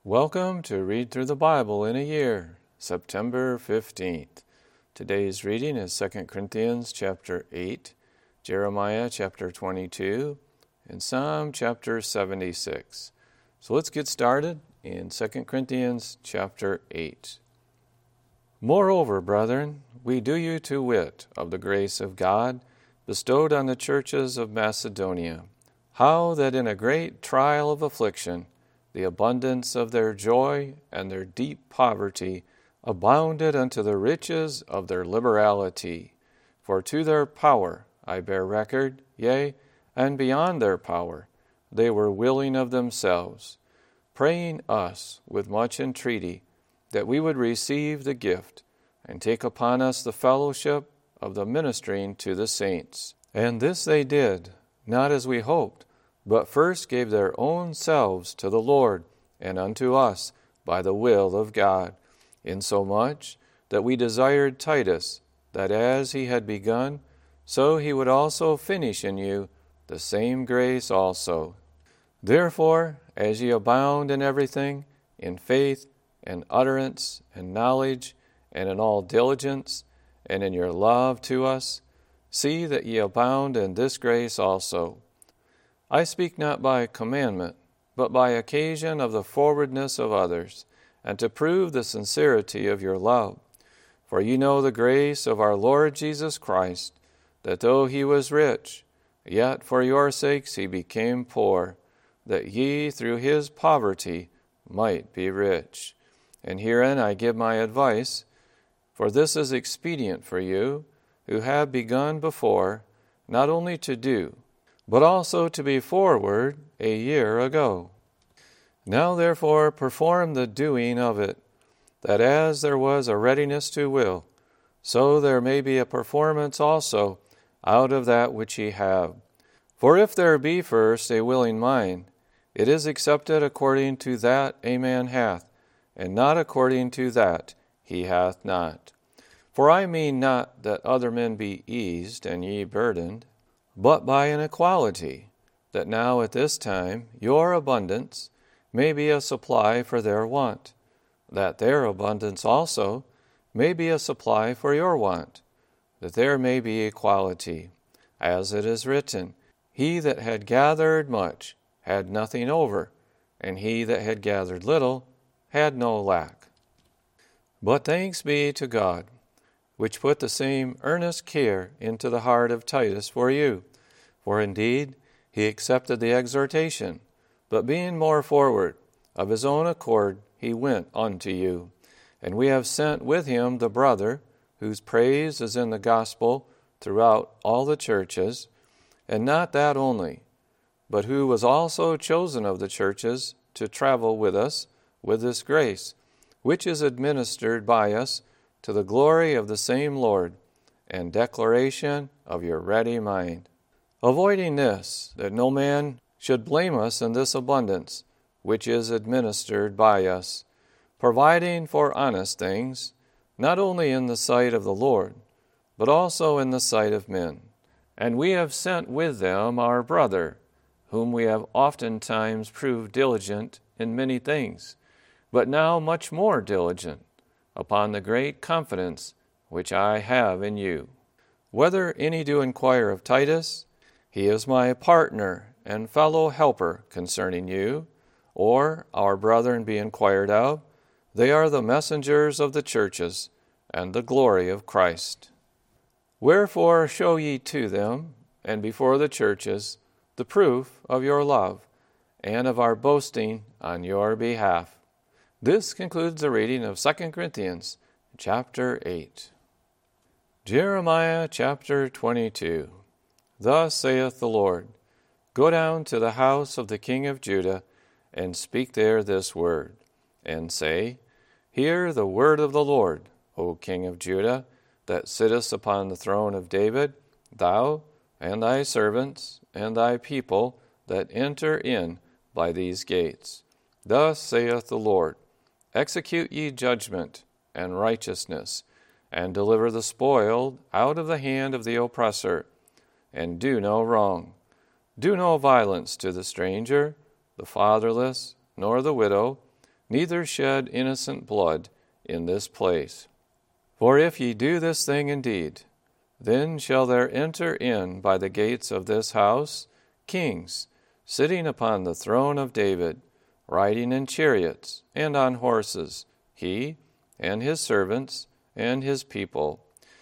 Welcome to Read Through the Bible in a Year, September 15th. Today's reading is 2 Corinthians chapter 8, Jeremiah chapter 22, and Psalm chapter 76. So let's get started in 2 Corinthians chapter 8. Moreover, brethren, we do you to wit of the grace of God bestowed on the churches of Macedonia, how that in a great trial of affliction the abundance of their joy and their deep poverty abounded unto the riches of their liberality. For to their power I bear record, yea, and beyond their power, they were willing of themselves, praying us with much entreaty that we would receive the gift and take upon us the fellowship of the ministering to the saints. And this they did, not as we hoped, but first gave their own selves to the Lord and unto us by the will of God, insomuch that we desired Titus, that as he had begun, so he would also finish in you the same grace also. Therefore, as ye abound in everything, in faith and utterance and knowledge, and in all diligence, and in your love to us, see that ye abound in this grace also. I speak not by commandment, but by occasion of the forwardness of others, and to prove the sincerity of your love. For ye know the grace of our Lord Jesus Christ, that though he was rich, yet for your sakes he became poor, that ye through his poverty might be rich. And herein I give my advice, for this is expedient for you, who have begun before, not only to do, but also to be forward a year ago. Now therefore perform the doing of it, that as there was a readiness to will, so there may be a performance also out of that which ye have. For if there be first a willing mind, it is accepted according to that a man hath, and not according to that he hath not. For I mean not that other men be eased and ye burdened, but by an equality, that now at this time your abundance may be a supply for their want, that their abundance also may be a supply for your want, that there may be equality. As it is written, he that had gathered much had nothing over, and he that had gathered little had no lack. But thanks be to God, which put the same earnest care into the heart of Titus for you. For indeed he accepted the exhortation, but being more forward, of his own accord he went unto you. And we have sent with him the brother, whose praise is in the gospel throughout all the churches, and not that only, but who was also chosen of the churches to travel with us with this grace, which is administered by us to the glory of the same Lord, and declaration of your ready mind. Avoiding this, that no man should blame us in this abundance, which is administered by us, providing for honest things, not only in the sight of the Lord, but also in the sight of men. And we have sent with them our brother, whom we have oftentimes proved diligent in many things, but now much more diligent, upon the great confidence which I have in you. Whether any do inquire of Titus, he is my partner and fellow helper concerning you, or our brethren be inquired of, they are the messengers of the churches and the glory of Christ. Wherefore show ye to them, and before the churches, the proof of your love, and of our boasting on your behalf. This concludes the reading of 2 Corinthians chapter 8. Jeremiah chapter 22. Thus saith the Lord, Go down to the house of the king of Judah, and speak there this word, and say, Hear the word of the Lord, O king of Judah, that sittest upon the throne of David, thou, and thy servants, and thy people that enter in by these gates. Thus saith the Lord, Execute ye judgment and righteousness, and deliver the spoiled out of the hand of the oppressor, and do no wrong. Do no violence to the stranger, the fatherless, nor the widow, neither shed innocent blood in this place. For if ye do this thing indeed, then shall there enter in by the gates of this house kings, sitting upon the throne of David, riding in chariots and on horses, he and his servants and his people.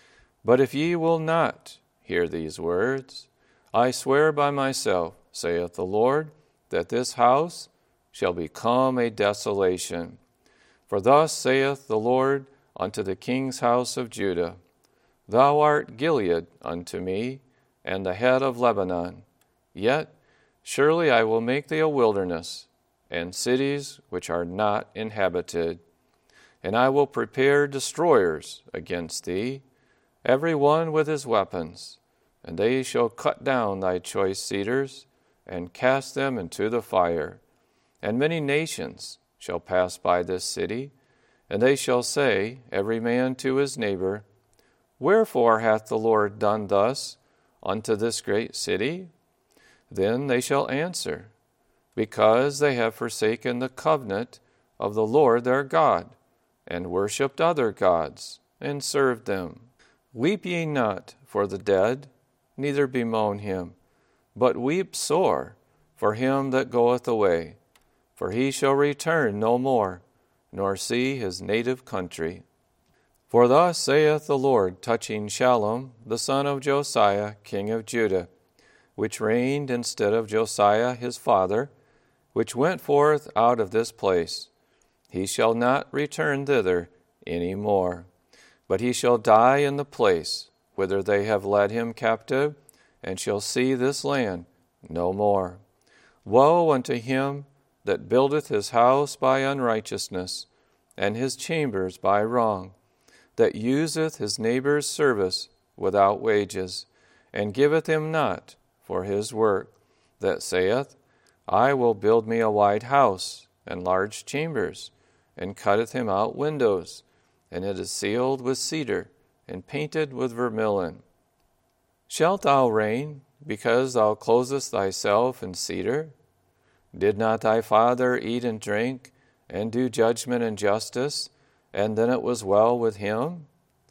But if ye will not hear these words, I swear by myself, saith the Lord, that this house shall become a desolation. For thus saith the Lord unto the king's house of Judah, Thou art Gilead unto me, and the head of Lebanon. Yet surely I will make thee a wilderness, and cities which are not inhabited. And I will prepare destroyers against thee, every one with his weapons, and they shall cut down thy choice cedars, and cast them into the fire. And many nations shall pass by this city, and they shall say, every man to his neighbor, Wherefore hath the Lord done thus unto this great city? Then they shall answer, Because they have forsaken the covenant of the Lord their God, and worshipped other gods, and served them. Weep ye not for the dead, neither bemoan him, but weep sore for him that goeth away, for he shall return no more, nor see his native country. For thus saith the Lord touching Shallum, the son of Josiah, king of Judah, which reigned instead of Josiah his father, which went forth out of this place. He shall not return thither any more, but he shall die in the place whither they have led him captive, and shall see this land no more. Woe unto him that buildeth his house by unrighteousness, and his chambers by wrong, that useth his neighbor's service without wages, and giveth him not for his work, that saith, I will build me a wide house, and large chambers, and cutteth him out windows, and it is sealed with cedar, and painted with vermilion. Shalt thou reign, because thou closest thyself in cedar? Did not thy father eat and drink, and do judgment and justice, and then it was well with him?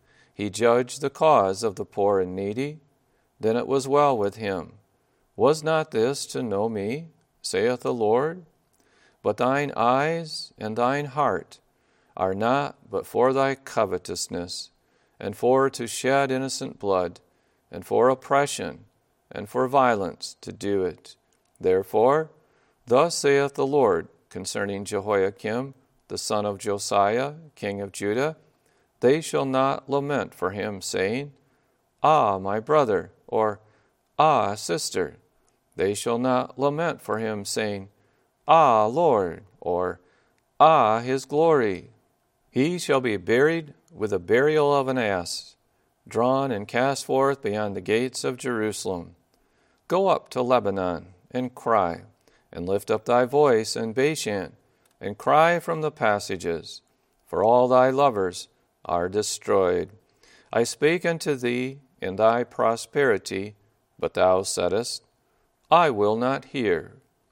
He judged the cause of the poor and needy, then it was well with him. Was not this to know me, saith the Lord? But thine eyes and thine heart are not but for thy covetousness, and for to shed innocent blood, and for oppression, and for violence to do it. Therefore, thus saith the Lord concerning Jehoiakim, the son of Josiah, king of Judah, they shall not lament for him, saying, Ah, my brother, or Ah, sister. They shall not lament for him, saying, Ah, Lord, or Ah, his glory. He shall be buried with the burial of an ass, drawn and cast forth beyond the gates of Jerusalem. Go up to Lebanon, and cry, and lift up thy voice in Bashan, and cry from the passages, for all thy lovers are destroyed. I spake unto thee in thy prosperity, but thou saidst, I will not hear.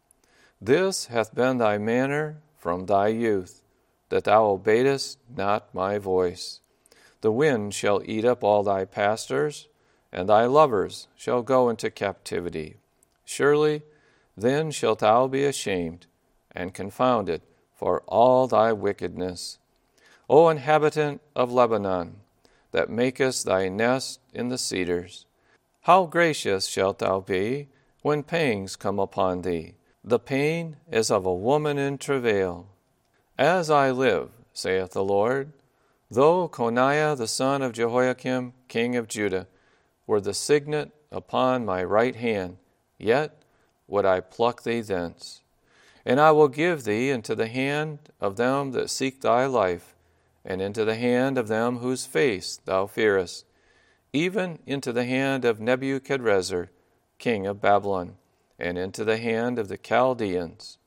This hath been thy manner from thy youth, that thou obeyedst not my voice. The wind shall eat up all thy pastors, and thy lovers shall go into captivity. Surely then shalt thou be ashamed and confounded for all thy wickedness. O inhabitant of Lebanon, that makest thy nest in the cedars, how gracious shalt thou be when pangs come upon thee, the pain is of a woman in travail. As I live, saith the Lord, though Coniah the son of Jehoiakim, king of Judah, were the signet upon my right hand, yet would I pluck thee thence. And I will give thee into the hand of them that seek thy life, and into the hand of them whose face thou fearest, even into the hand of Nebuchadrezzar, king of Babylon, and into the hand of the Chaldeans.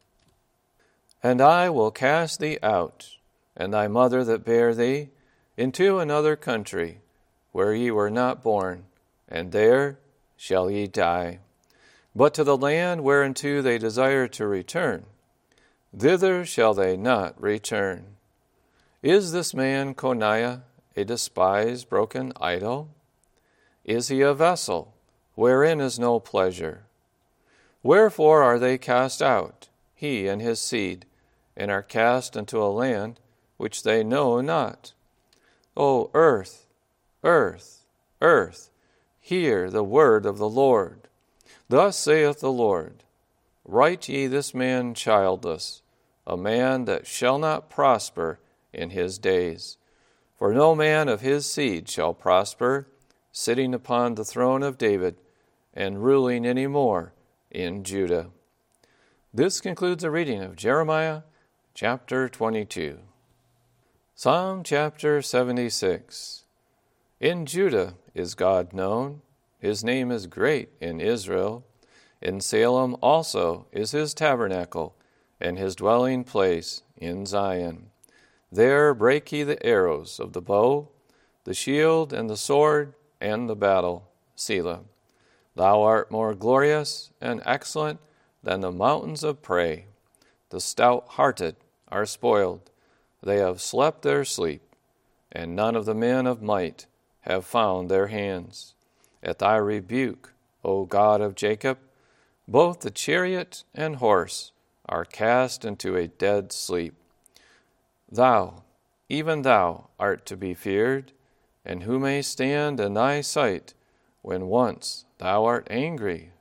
And I will cast thee out, and thy mother that bare thee, into another country, where ye were not born, and there shall ye die. But to the land whereunto they desire to return, thither shall they not return. Is this man Coniah a despised, broken idol? Is he a vessel wherein is no pleasure? Wherefore are they cast out, he and his seed, and are cast into a land which they know not? O earth, earth, earth, hear the word of the Lord. Thus saith the Lord, write ye this man childless, a man that shall not prosper in his days. For no man of his seed shall prosper, sitting upon the throne of David, and ruling any more in Judah. This concludes the reading of Jeremiah chapter 22. Psalm chapter 76. In Judah is God known. His name is great in Israel. In Salem also is his tabernacle, and his dwelling place in Zion. There break ye the arrows of the bow, the shield and the sword, and the battle. Selah. Thou art more glorious and excellent than the mountains of prey. The stout-hearted are spoiled. They have slept their sleep, and none of the men of might have found their hands. At thy rebuke, O God of Jacob, both the chariot and horse are cast into a dead sleep. Thou, even thou, art to be feared, and who may stand in thy sight when once thou art angry?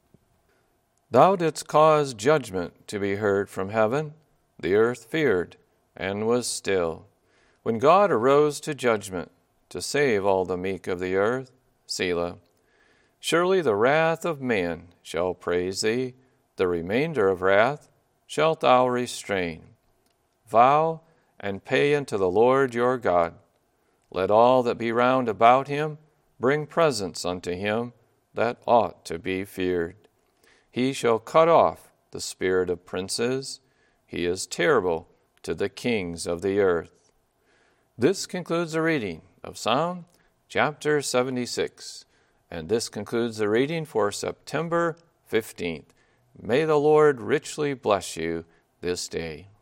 Thou didst cause judgment to be heard from heaven. The earth feared and was still. When God arose to judgment, to save all the meek of the earth, Selah. Surely the wrath of man shall praise thee, the remainder of wrath shalt thou restrain. Vow and pay unto the Lord your God. Let all that be round about him bring presents unto him that ought to be feared. He shall cut off the spirit of princes. He is terrible to the kings of the earth. This concludes the reading of Psalm chapter 76, and this concludes the reading for September 15th. May the Lord richly bless you this day.